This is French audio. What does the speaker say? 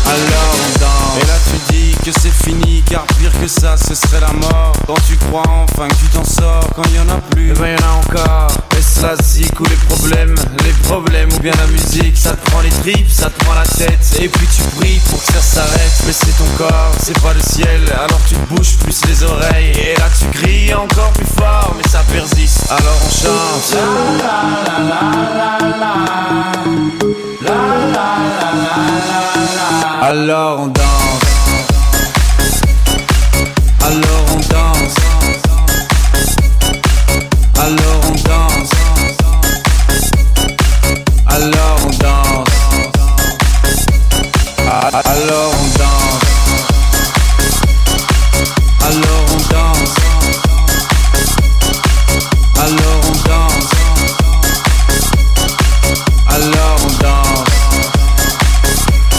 alors on danse. Et là tu dis que c'est fini, car pire que ça ce serait la mort. Quand tu crois enfin que tu t'en sors, quand y en a plus, eh ben y en a encore. Est-ce la zik ou les problèmes ou bien la musique? Ça te prend les tripes, ça te prend la tête, et puis tu pries pour que ça s'arrête. Mais c'est ton corps, c'est pas le ciel, alors tu te bouges plus les oreilles. Et là tu cries encore plus fort, mais ça persiste, alors on chante. Alors on danse. Alors on danse. Alors on danse. Alors on danse. Alors on danse.